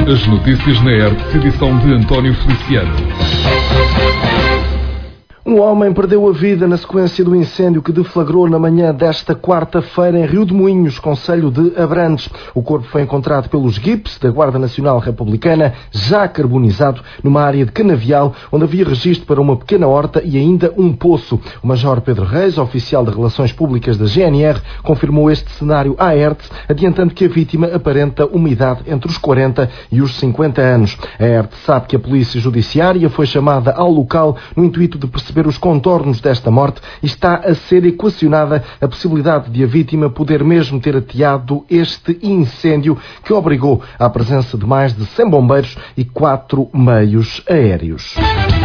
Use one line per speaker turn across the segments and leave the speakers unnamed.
As notícias na ERTE, edição de António Feliciano.
Um homem perdeu a vida na sequência do incêndio que deflagrou na manhã desta quarta-feira em Rio de Moinhos, concelho de Abrantes. O corpo foi encontrado pelos GIPs da Guarda Nacional Republicana, já carbonizado, numa área de canavial, onde havia registro para uma pequena horta e ainda um poço. O Major Pedro Reis, oficial de Relações Públicas da GNR, confirmou este cenário à ERTE, adiantando que a vítima aparenta uma idade entre os 40 e os 50 anos. A ERTE sabe que a Polícia Judiciária foi chamada ao local no intuito de perceber os contornos desta morte e está a ser equacionada a possibilidade de a vítima poder mesmo ter ateado este incêndio que obrigou à presença de mais de 100 bombeiros e 4 meios aéreos.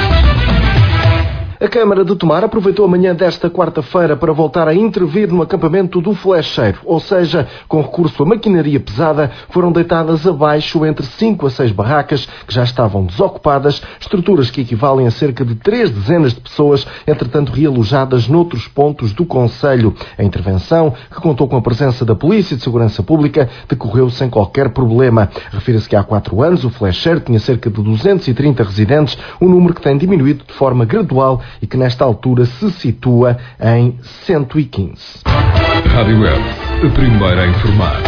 A Câmara de Tomar aproveitou a manhã desta quarta-feira para voltar a intervir no acampamento do Flecheiro, ou seja, com recurso a maquinaria pesada, foram deitadas abaixo entre 5 a 6 barracas que já estavam desocupadas, estruturas que equivalem a cerca de 3 dezenas de pessoas, entretanto realojadas noutros pontos do concelho. A intervenção, que contou com a presença da Polícia de Segurança Pública, decorreu sem qualquer problema. Refira-se que há 4 anos o Flecheiro tinha cerca de 230 residentes, um número que tem diminuído de forma gradual e que nesta altura se situa em 115.
Rádio ERTE, a primeira a informar.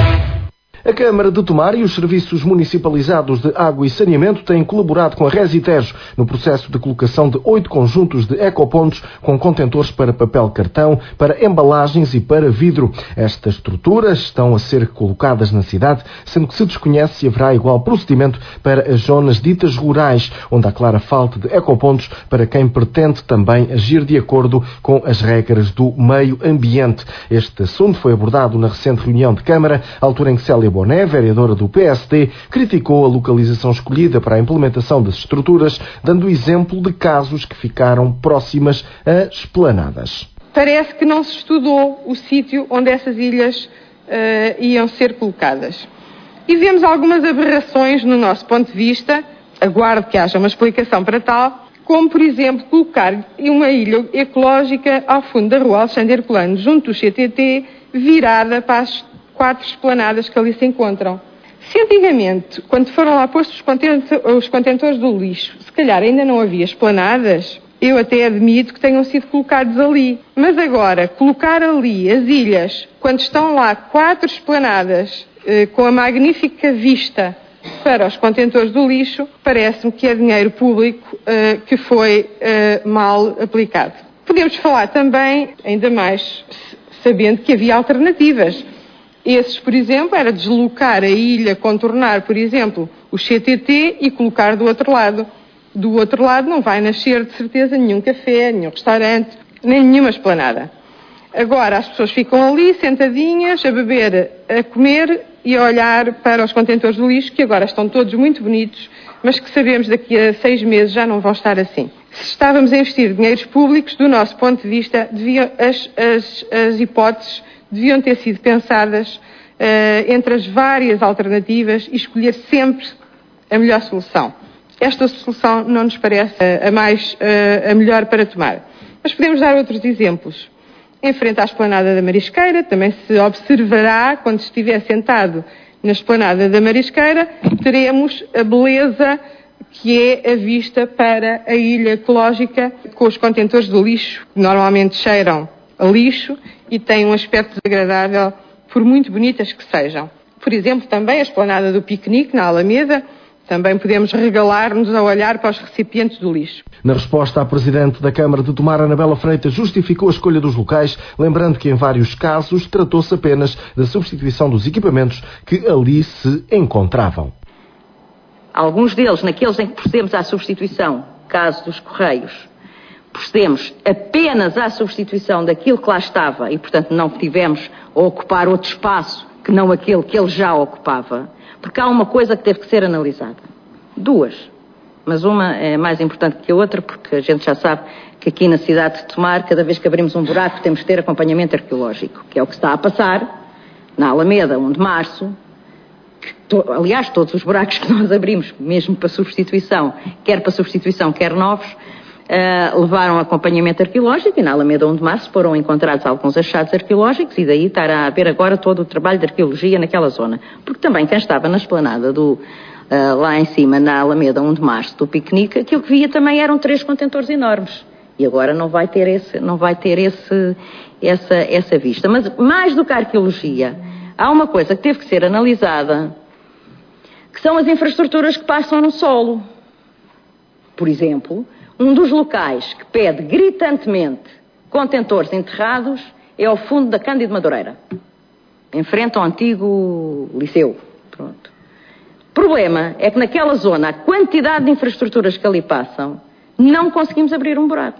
A Câmara de Tomar e os serviços municipalizados de água e saneamento têm colaborado com a Resitejo no processo de colocação de 8 conjuntos de ecopontos com contentores para papel cartão, para embalagens e para vidro. Estas estruturas estão a ser colocadas na cidade, sendo que se desconhece se haverá igual procedimento para as zonas ditas rurais, onde há clara falta de ecopontos para quem pretende também agir de acordo com as regras do meio ambiente. Este assunto foi abordado na recente reunião de Câmara, altura em que Célia Boné, vereadora do PSD, criticou a localização escolhida para a implementação das estruturas, dando exemplo de casos que ficaram próximas a esplanadas.
Parece que não se estudou o sítio onde essas ilhas iam ser colocadas. E vemos algumas aberrações no nosso ponto de vista, aguardo que haja uma explicação para tal, como, por exemplo, colocar uma ilha ecológica ao fundo da rua Alexandre Herculano, junto do CTT, virada para as 4 esplanadas que ali se encontram. Se antigamente, quando foram lá postos os contentores do lixo, se calhar ainda não havia esplanadas, eu até admito que tenham sido colocados ali. Mas agora, colocar ali as ilhas, quando estão lá 4 esplanadas, com a magnífica vista para os contentores do lixo, parece-me que é dinheiro público que foi mal aplicado. Podemos falar também, ainda mais sabendo que havia alternativas. Esses, por exemplo, era deslocar a ilha, contornar, por exemplo, o CTT e colocar do outro lado. Do outro lado não vai nascer, de certeza, nenhum café, nenhum restaurante, nem nenhuma esplanada. Agora as pessoas ficam ali, sentadinhas, a beber, a comer e a olhar para os contentores do lixo, que agora estão todos muito bonitos, mas que sabemos daqui a 6 meses já não vão estar assim. Se estávamos a investir dinheiros públicos, do nosso ponto de vista, as hipóteses deviam ter sido pensadas entre as várias alternativas e escolher sempre a melhor solução. Esta solução não nos parece a melhor para tomar. Mas podemos dar outros exemplos. Em frente à esplanada da Marisqueira, também se observará, quando estiver sentado na esplanada da Marisqueira, teremos a beleza que é a vista para a ilha ecológica com os contentores de lixo, que normalmente cheiram a lixo e têm um aspecto desagradável, por muito bonitas que sejam. Por exemplo, também a esplanada do piquenique, na Alameda, também podemos regalar-nos a olhar para os recipientes do lixo.
Na resposta, a Presidente da Câmara de Tomar, Anabela Freitas, justificou a escolha dos locais, lembrando que em vários casos tratou-se apenas da substituição dos equipamentos que ali se encontravam.
Alguns deles, naqueles em que procedemos à substituição, caso dos Correios, procedemos apenas à substituição daquilo que lá estava e, portanto, não tivemos a ocupar outro espaço que não aquele que ele já ocupava, porque há uma coisa que teve que ser analisada. 2, mas uma é mais importante que a outra, porque a gente já sabe que aqui na cidade de Tomar, cada vez que abrimos um buraco, temos que ter acompanhamento arqueológico, que é o que está a passar na Alameda, 1 de Março, aliás, todos os buracos que nós abrimos, mesmo para substituição, quer novos, levaram acompanhamento arqueológico e na Alameda 1 de Março foram encontrados alguns achados arqueológicos e daí estar a haver agora todo o trabalho de arqueologia naquela zona. Porque também quem estava na esplanada lá em cima, na Alameda 1 de Março, do piquenique, aquilo que via também eram 3 contentores enormes. E agora não vai ter essa vista. Mas, mais do que a arqueologia, há uma coisa que teve que ser analisada, que são as infraestruturas que passam no solo. Por exemplo, um dos locais que pede gritantemente contentores enterrados é ao fundo da Cândido Madureira, em frente ao antigo liceu. Pronto. O problema é que naquela zona, a quantidade de infraestruturas que ali passam, não conseguimos abrir um buraco.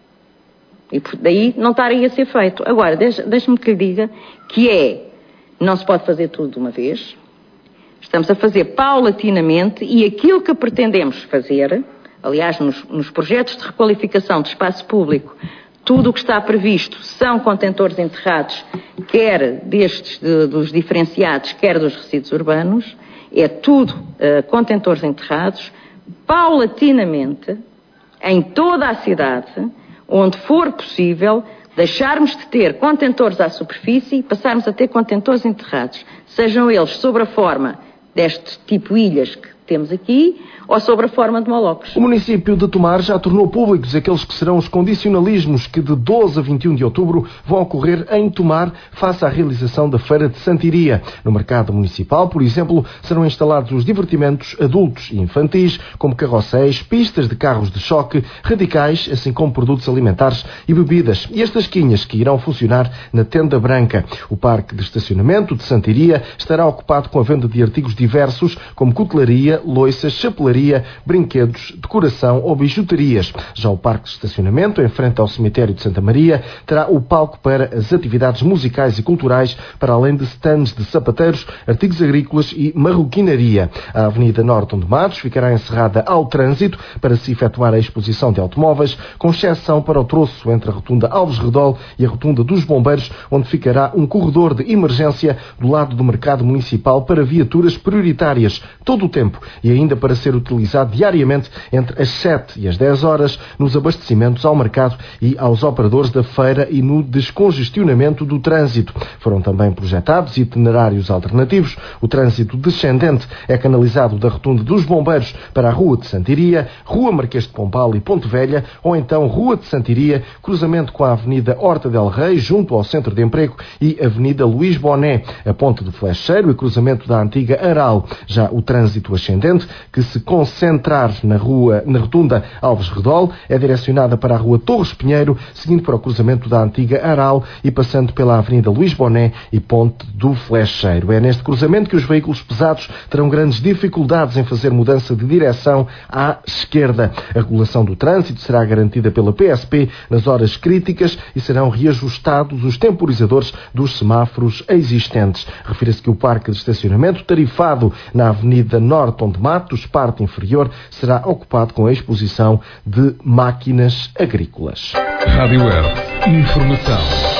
E daí não estar aí a ser feito. Agora, deixe-me que lhe diga que não se pode fazer tudo de uma vez. Estamos a fazer paulatinamente e aquilo que pretendemos fazer, aliás, nos projetos de requalificação de espaço público, tudo o que está previsto são contentores enterrados, quer dos diferenciados, quer dos resíduos urbanos, é tudo contentores enterrados, paulatinamente, em toda a cidade, onde for possível, deixarmos de ter contentores à superfície e passarmos a ter contentores enterrados, sejam eles sobre a forma deste tipo ilhas que temos aqui, ou sobre a forma de molocos.
O município de Tomar já tornou públicos aqueles que serão os condicionalismos que de 12 a 21 de outubro vão ocorrer em Tomar face à realização da Feira de Santiria. No mercado municipal, por exemplo, serão instalados os divertimentos adultos e infantis, como carrosséis, pistas de carros de choque, radicais, assim como produtos alimentares e bebidas. E as tasquinhas que irão funcionar na Tenda Branca. O parque de estacionamento de Santiria estará ocupado com a venda de artigos diversos, como cutelaria, loiças, chapelaria, brinquedos, decoração ou bijuterias. Já o parque de estacionamento, em frente ao cemitério de Santa Maria, terá o palco para as atividades musicais e culturais, para além de stands de sapateiros, artigos agrícolas e marroquinaria. A Avenida Norton de Matos ficará encerrada ao trânsito para se efetuar a exposição de automóveis, com exceção para o troço entre a Rotunda Alves Redol e a Rotunda dos Bombeiros, onde ficará um corredor de emergência do lado do mercado municipal para viaturas prioritárias, todo o tempo, e ainda para ser utilizado diariamente entre as 7 e as 10 horas nos abastecimentos ao mercado e aos operadores da feira e no descongestionamento do trânsito. Foram também projetados itinerários alternativos. O trânsito descendente é canalizado da Rotunda dos Bombeiros para a Rua de Santiria, Rua Marquês de Pombal e Ponte Velha, ou então Rua de Santiria, cruzamento com a Avenida Horta del Rei, junto ao Centro de Emprego, e Avenida Luís Boné, a Ponte do Flecheiro e cruzamento da antiga Aral. Já o trânsito ascendente, que se concentrar na Rotunda Alves Redol, é direcionada para a Rua Torres Pinheiro, seguindo para o cruzamento da antiga Aral e passando pela Avenida Luís Boné e Ponte do Flecheiro. É neste cruzamento que os veículos pesados terão grandes dificuldades em fazer mudança de direção à esquerda. A regulação do trânsito será garantida pela PSP nas horas críticas e serão reajustados os temporizadores dos semáforos existentes. Refira-se que o parque de estacionamento tarifado na Avenida Norton de Matos, parte inferior, será ocupado com a exposição de máquinas agrícolas.
Rádio Web. Informação.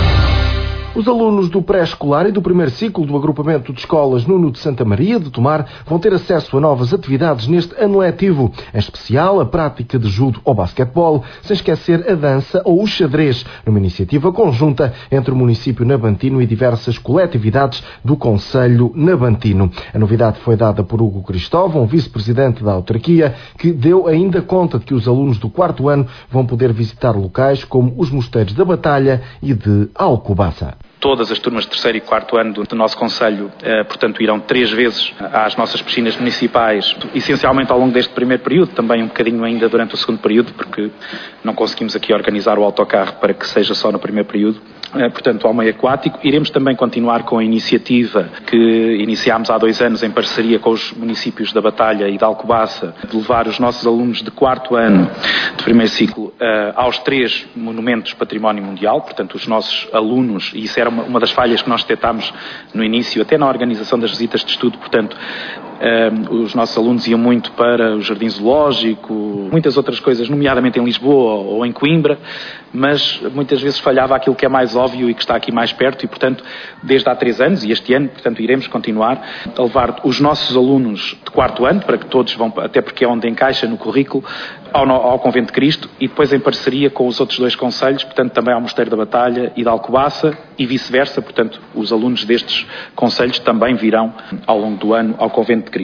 Os alunos do pré-escolar e do primeiro ciclo do agrupamento de escolas Nuno de Santa Maria de Tomar vão ter acesso a novas atividades neste ano letivo, em especial a prática de judo ou basquetebol, sem esquecer a dança ou o xadrez, numa iniciativa conjunta entre o município nabantino e diversas coletividades do concelho nabantino. A novidade foi dada por Hugo Cristóvão, vice-presidente da autarquia, que deu ainda conta de que os alunos do 4º ano vão poder visitar locais como os Mosteiros da Batalha e de Alcobaça.
Todas as turmas de 3º e 4º ano do nosso concelho, portanto, irão 3 vezes às nossas piscinas municipais, essencialmente ao longo deste primeiro período, também um bocadinho ainda durante o segundo período, porque não conseguimos aqui organizar o autocarro para que seja só no primeiro período. Portanto, ao meio aquático. Iremos também continuar com a iniciativa que iniciámos há 2 anos em parceria com os municípios da Batalha e da Alcobaça, de levar os nossos alunos de 4º ano de primeiro ciclo aos 3 monumentos património mundial. Portanto, os nossos alunos, e isso era uma das falhas que nós detectámos no início, até na organização das visitas de estudo, portanto, os nossos alunos iam muito para o Jardim Zoológico, muitas outras coisas, nomeadamente em Lisboa ou em Coimbra, mas muitas vezes falhava aquilo que é mais óbvio e que está aqui mais perto e, portanto, desde há 3 anos e este ano, portanto, iremos continuar a levar os nossos alunos de 4º ano, para que todos vão, até porque é onde encaixa no currículo, ao Convento de Cristo, e depois em parceria com os outros 2 concelhos, portanto, também ao Mosteiro da Batalha e da Alcobaça e vice-versa, portanto, os alunos destes concelhos também virão ao longo do ano ao Convento de Cristo.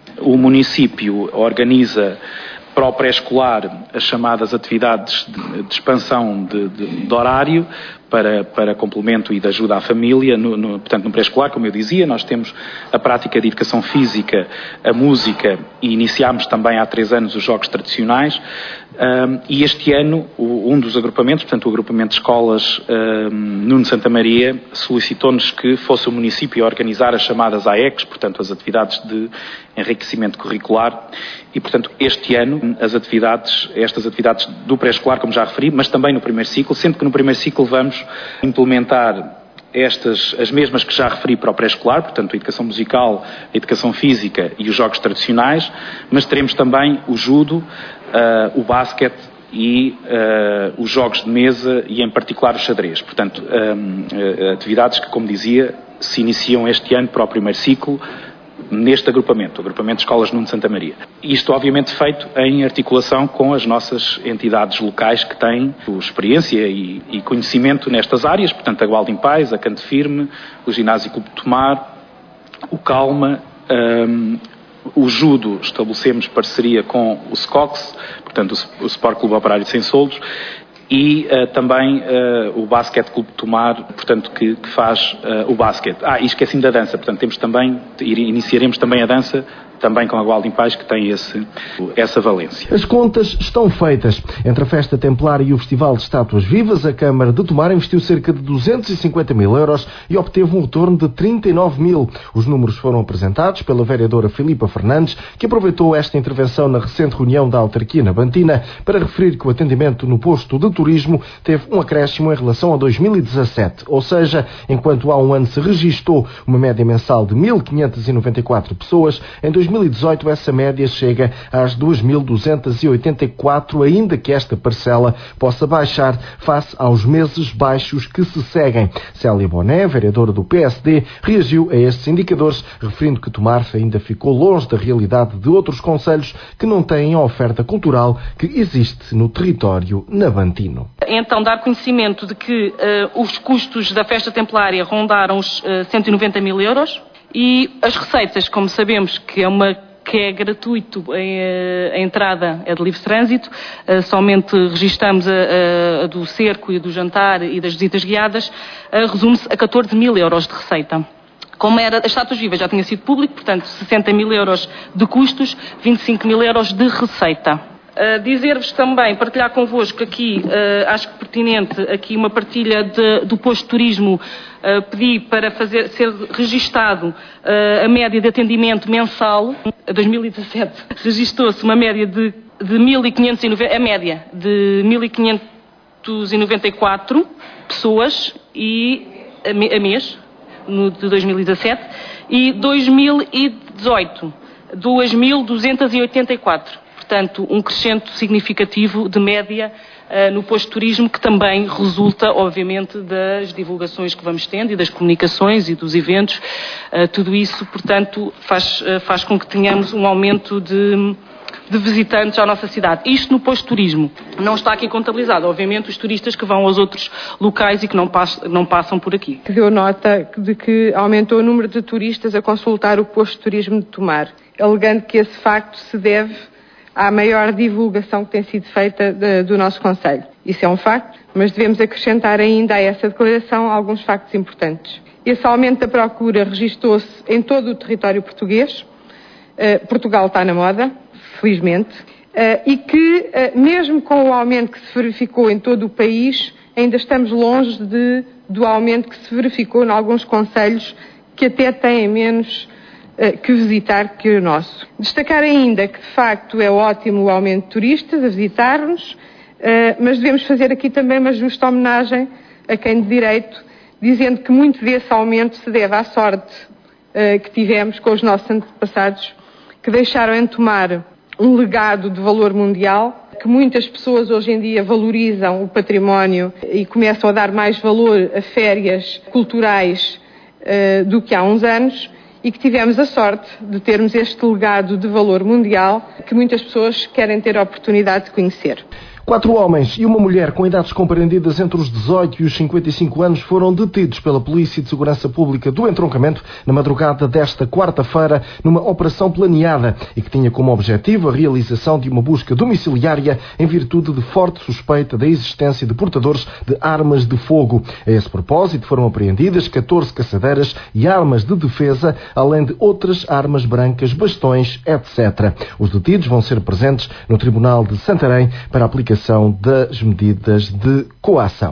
O município organiza para o pré-escolar as chamadas atividades de expansão de horário para complemento e de ajuda à família. Portanto, no pré-escolar, como eu dizia, nós temos a prática de educação física, a música e iniciámos também há 3 anos os jogos tradicionais. E este ano, um dos agrupamentos, portanto o agrupamento de escolas Nuno Santa Maria, solicitou-nos que fosse o município a organizar as chamadas AECs, portanto as atividades de enriquecimento curricular, e portanto este ano estas atividades do pré-escolar, como já referi, mas também no primeiro ciclo, sendo que no primeiro ciclo vamos implementar as mesmas que já referi para o pré-escolar, portanto a educação musical, a educação física e os jogos tradicionais, mas teremos também o judo, o basquete e os jogos de mesa e em particular o xadrez. Portanto, atividades que, como dizia, se iniciam este ano para o primeiro ciclo neste agrupamento, o agrupamento de escolas Nuno Santa Maria. Isto obviamente feito em articulação com as nossas entidades locais que têm experiência e conhecimento nestas áreas, portanto a Gualdim Pais, a Canto Firme, o Ginásio Clube de Tomar, o Calma, o judo estabelecemos parceria com o SCOX, portanto o Sport Clube Operário de Sem Soldos, e também o Basquete Clube de Tomar, portanto, que faz o basquete. E esqueci-me da dança, portanto, iniciaremos também a dança, também com a Gualdim Pais, que tem essa valência.
As contas estão feitas. Entre a Festa Templar e o Festival de Estátuas Vivas, a Câmara de Tomar investiu cerca de 250 mil euros e obteve um retorno de 39 mil. Os números foram apresentados pela vereadora Filipa Fernandes, que aproveitou esta intervenção na recente reunião da autarquia na Bantina para referir que o atendimento no posto de turismo teve um acréscimo em relação a 2017. Ou seja, enquanto há um ano se registou uma média mensal de 1.594 pessoas, em 2018 essa média chega às 2.284, ainda que esta parcela possa baixar face aos meses baixos que se seguem. Célia Boné, vereadora do PSD, reagiu a estes indicadores, referindo que Tomar ainda ficou longe da realidade de outros concelhos que não têm a oferta cultural que existe no território navantino.
Então, dar conhecimento de que os custos da festa templária rondaram os 190 mil euros e as receitas, como sabemos que é gratuito, a entrada é de livre trânsito, somente registamos a do cerco e do jantar e das visitas guiadas, resume-se a 14 mil euros de receita. Como as estátuas vivas já tinha sido público, portanto 60 mil euros de custos, 25 mil euros de receita. Dizer-vos também, partilhar convosco aqui, acho que pertinente, aqui uma partilha do posto de turismo, pedi para ser registado a média de atendimento mensal. Em 2017 registou-se uma média de 1.594 pessoas a mês, de 2017, e 2018, 2.284. Portanto, um crescimento significativo de média no posto de turismo, que também resulta, obviamente, das divulgações que vamos tendo e das comunicações e dos eventos. Tudo isso, portanto, faz com que tenhamos um aumento de visitantes à nossa cidade. Isto no posto de turismo. Não está aqui contabilizado, obviamente, os turistas que vão aos outros locais e que não passam por aqui.
Deu nota de que aumentou o número de turistas a consultar o posto de turismo de Tomar, alegando que esse facto se deve à maior divulgação que tem sido feita do nosso concelho. Isso é um facto, mas devemos acrescentar ainda a essa declaração alguns factos importantes. Esse aumento da procura registou-se em todo o território português. Portugal está na moda, felizmente, e que, mesmo com o aumento que se verificou em todo o país, ainda estamos longe do aumento que se verificou em alguns concelhos que até têm menos que visitar que o nosso. Destacar ainda que, de facto, é ótimo o aumento de turistas a visitar-nos, mas devemos fazer aqui também uma justa homenagem a quem de direito, dizendo que muito desse aumento se deve à sorte que tivemos com os nossos antepassados, que deixaram em Tomar um legado de valor mundial, que muitas pessoas hoje em dia valorizam o património e começam a dar mais valor a férias culturais do que há uns anos, e que tivemos a sorte de termos este legado de valor mundial que muitas pessoas querem ter a oportunidade de conhecer.
4 homens e uma mulher com idades compreendidas entre os 18 e os 55 anos foram detidos pela Polícia de Segurança Pública do Entroncamento na madrugada desta quarta-feira numa operação planeada e que tinha como objetivo a realização de uma busca domiciliária em virtude de forte suspeita da existência de portadores de armas de fogo. A esse propósito foram apreendidas 14 caçadeiras e armas de defesa, além de outras armas brancas, bastões, etc. Os detidos vão ser presentes no Tribunal de Santarém para a aplicação das medidas de coação.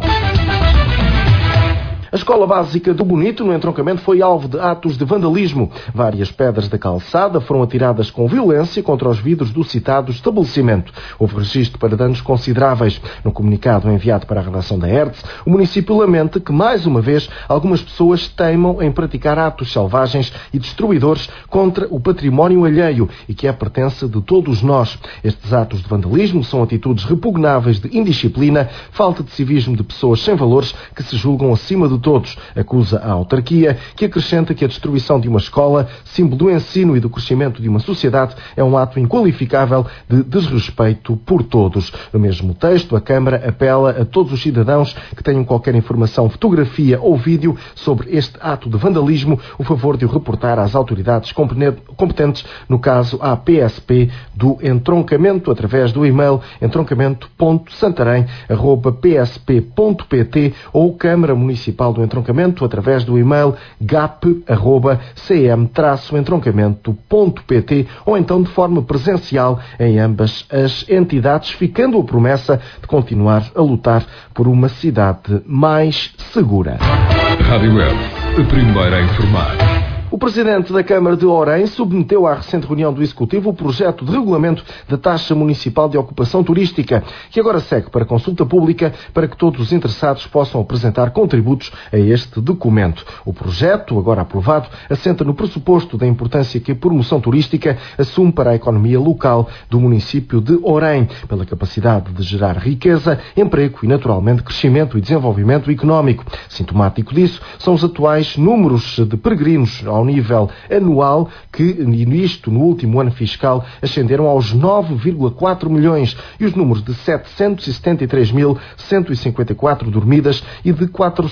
A Escola Básica do Bonito, no Entroncamento, foi alvo de atos de vandalismo. Várias pedras da calçada foram atiradas com violência contra os vidros do citado estabelecimento. Houve registro para danos consideráveis. No comunicado enviado para a redação da ERTS, o município lamenta que, mais uma vez, algumas pessoas teimam em praticar atos selvagens e destruidores contra o património alheio e que é pertença de todos nós. Estes atos de vandalismo são atitudes repugnáveis de indisciplina, falta de civismo de pessoas sem valores que se julgam acima de todos, acusa a autarquia, que acrescenta que a destruição de uma escola, símbolo do ensino e do crescimento de uma sociedade, é um ato inqualificável de desrespeito por todos. No mesmo texto, a Câmara apela a todos os cidadãos que tenham qualquer informação, fotografia ou vídeo sobre este ato de vandalismo, o favor de o reportar às autoridades competentes, no caso à PSP do Entroncamento, através do e-mail entroncamento.santarém@psp.pt ou Câmara Municipal do Entroncamento através do e-mail gap@cm-entroncamento.pt ou então de forma presencial em ambas as entidades, ficando a promessa de continuar a lutar por uma cidade mais segura.
Rádio Web, a primeira a informar.
O Presidente da Câmara de Orem submeteu à recente reunião do Executivo o projeto de regulamento da taxa municipal de ocupação turística, que agora segue para consulta pública para que todos os interessados possam apresentar contributos a este documento. O projeto, agora aprovado, assenta no pressuposto da importância que a promoção turística assume para a economia local do município de Orem, pela capacidade de gerar riqueza, emprego e, naturalmente, crescimento e desenvolvimento económico. Sintomático disso são os atuais números de peregrinos ao nível anual que, isto no último ano fiscal, ascenderam aos 9,4 milhões e os números de 773.154 dormidas e de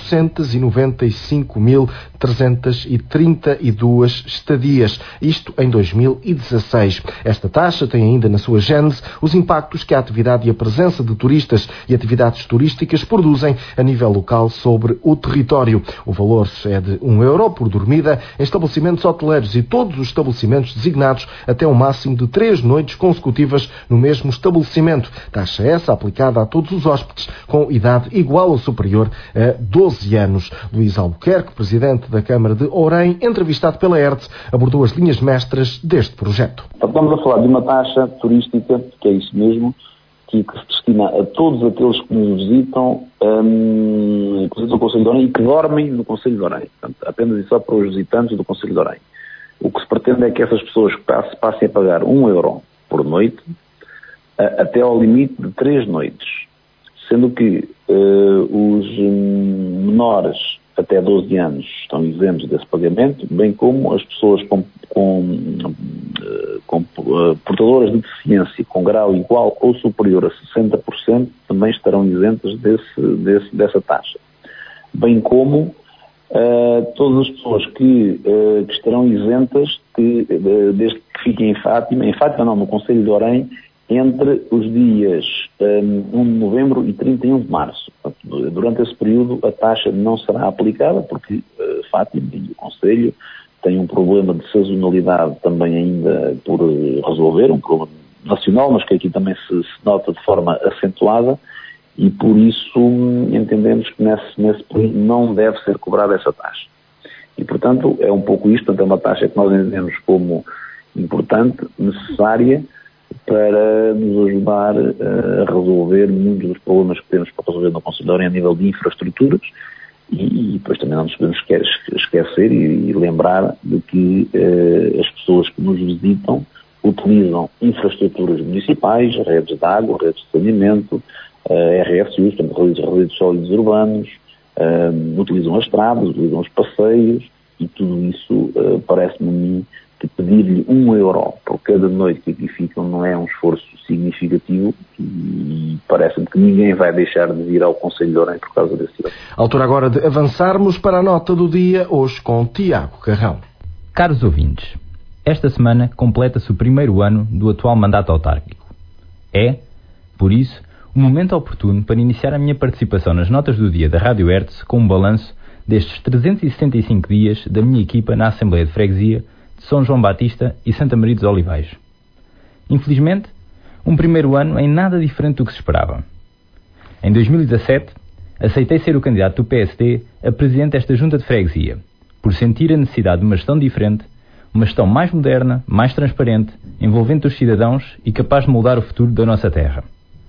495.332 estadias, isto em 2016. Esta taxa tem ainda na sua gênese os impactos que a atividade e a presença de turistas e atividades turísticas produzem a nível local sobre o território. O valor é de €1 por dormida em estabelecimentos hoteleiros e todos os estabelecimentos designados até um máximo de 3 noites consecutivas no mesmo estabelecimento. Taxa essa aplicada a todos os hóspedes com idade igual ou superior a 12 anos. Luís Albuquerque, Presidente da Câmara de Orem, entrevistado pela ERTS, abordou as linhas mestras deste projeto.
Estamos a falar de uma taxa turística, que é isso mesmo, que se destina a todos aqueles que nos visitam, o Conselho de Orem e que dormem no Conselho de Orem. Portanto, apenas e só para os visitantes do Conselho de Orem. O que se pretende é que essas pessoas passem a pagar €1 por noite, até ao limite de 3 noites. Sendo que os menores até 12 anos estão isentos desse pagamento, bem como as pessoas com portadoras de deficiência com grau igual ou superior a 60% também estarão isentas dessa taxa. Bem como todas as pessoas que estarão isentas desde que fiquem em Fátima não, no Conselho de Orem, entre os dias 1 de novembro e 31 de março. Portanto, durante esse período a taxa não será aplicada porque Fátima e o Conselho têm um problema de sazonalidade também ainda por resolver, um problema nacional, mas que aqui também se nota de forma acentuada e por isso entendemos que nesse período não deve ser cobrada essa taxa. E portanto é um pouco isto, portanto é uma taxa que nós entendemos como importante, necessária, para nos ajudar a resolver muitos dos problemas que temos para resolver no Conselho de Orem a nível de infraestruturas e depois também não nos podemos esquecer e lembrar de que as pessoas que nos visitam utilizam infraestruturas municipais, redes de água, redes de saneamento, RSUs, portanto redes sólidos urbanos, utilizam as estradas, utilizam os passeios, e tudo isso parece-me a mim que pedir-lhe €1 por cada noite que aqui ficam não é um esforço significativo e parece-me que ninguém vai deixar de vir ao Conselho de Orem por causa desse erro.
Altura agora de avançarmos para a nota do dia, hoje com Tiago Carrão.
Caros ouvintes, esta semana completa-se o primeiro ano do atual mandato autárquico. É, por isso, o momento oportuno para iniciar a minha participação nas notas do dia da Rádio Hertz com um balanço destes 365 dias da minha equipa na Assembleia de Freguesia de São João Batista e Santa Maria dos Olivais. Infelizmente, um primeiro ano em nada diferente do que se esperava. Em 2017, aceitei ser o candidato do PSD a presidente desta Junta de Freguesia, por sentir a necessidade de uma gestão diferente, uma gestão mais moderna, mais transparente, envolvente os cidadãos e capaz de moldar o futuro da nossa terra.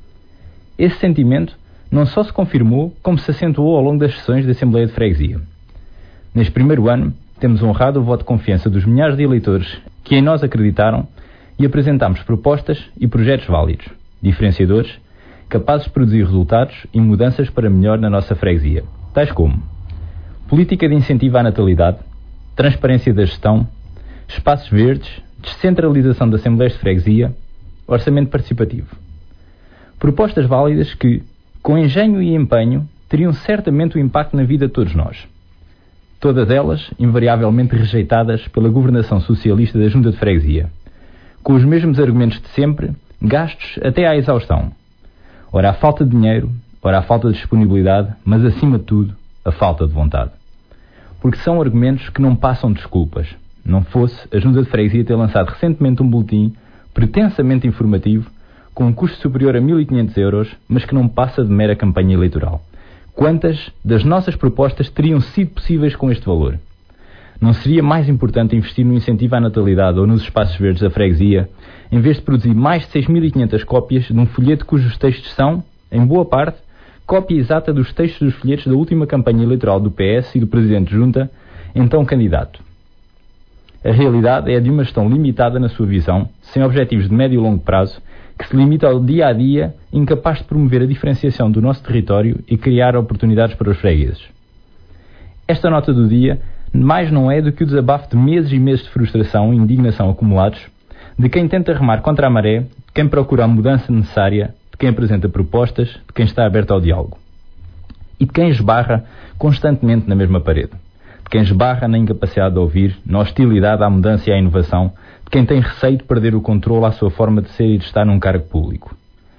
Esse sentimento não só se confirmou, como se acentuou ao longo das sessões da Assembleia de Freguesia. Neste primeiro ano, temos honrado o voto de confiança dos milhares de eleitores que em nós acreditaram e apresentámos propostas e projetos válidos, diferenciadores, capazes de produzir resultados e mudanças para melhor na nossa freguesia, tais como política de incentivo à natalidade, transparência da gestão, espaços verdes, descentralização das Assembleias de Freguesia, orçamento participativo. Propostas válidas que, com engenho e empenho, teriam certamente um impacto na vida de todos nós. Todas elas invariavelmente rejeitadas pela governação socialista da Junta de Freguesia, com os mesmos argumentos de sempre, gastos até à exaustão. Ora a falta de dinheiro, ora a falta de disponibilidade, mas acima de tudo, a falta de vontade. Porque são argumentos que não passam de desculpas. Não fosse a Junta de Freguesia ter lançado recentemente um boletim pretensamente informativo, com um custo superior a €1.500, mas que não passa de mera campanha eleitoral. Quantas das nossas propostas teriam sido possíveis com este valor? Não seria mais importante investir no incentivo à natalidade ou nos espaços verdes da freguesia, em vez de produzir mais de 6.500 cópias de um folheto cujos textos são, em boa parte, cópia exata dos textos dos folhetos da última campanha eleitoral do PS e do Presidente de Junta, então candidato? A realidade é a de uma gestão limitada na sua visão, sem objetivos de médio e longo prazo, que se limita ao dia-a-dia, incapaz de promover a diferenciação do nosso território e criar oportunidades para os fregueses. Esta nota do dia mais não é do que o desabafo de meses e meses de frustração e indignação acumulados, de quem tenta remar contra a maré, de quem procura a mudança necessária, de quem apresenta propostas, de quem está aberto ao diálogo. E de quem esbarra constantemente na mesma parede. De quem esbarra na incapacidade de ouvir, na hostilidade à mudança e à inovação, de quem tem receio de perder o controle à sua forma de ser e de estar num cargo público.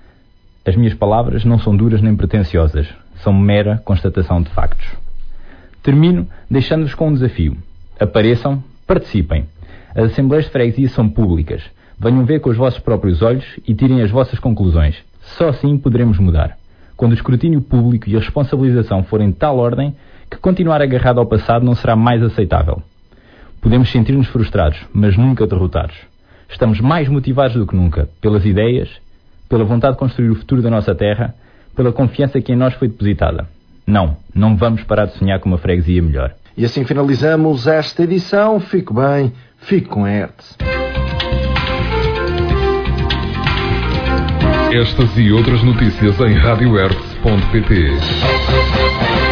As minhas palavras não são duras nem pretenciosas, são mera constatação de factos. Termino deixando-vos com um desafio. Apareçam, participem. As Assembleias de Freguesia são públicas. Venham ver com os vossos próprios olhos e tirem as vossas conclusões. Só assim poderemos mudar. Quando o escrutínio público e a responsabilização forem de tal ordem que continuar agarrado ao passado não será mais aceitável. Podemos sentir-nos frustrados, mas nunca derrotados. Estamos mais motivados do que nunca, pelas ideias, pela vontade de construir o futuro da nossa terra, pela confiança que em nós foi depositada. Não vamos parar de sonhar com uma freguesia melhor.
E assim finalizamos esta edição. Fique bem, fique com a Hertz.
Estas e outras notícias em radiohertz.pt.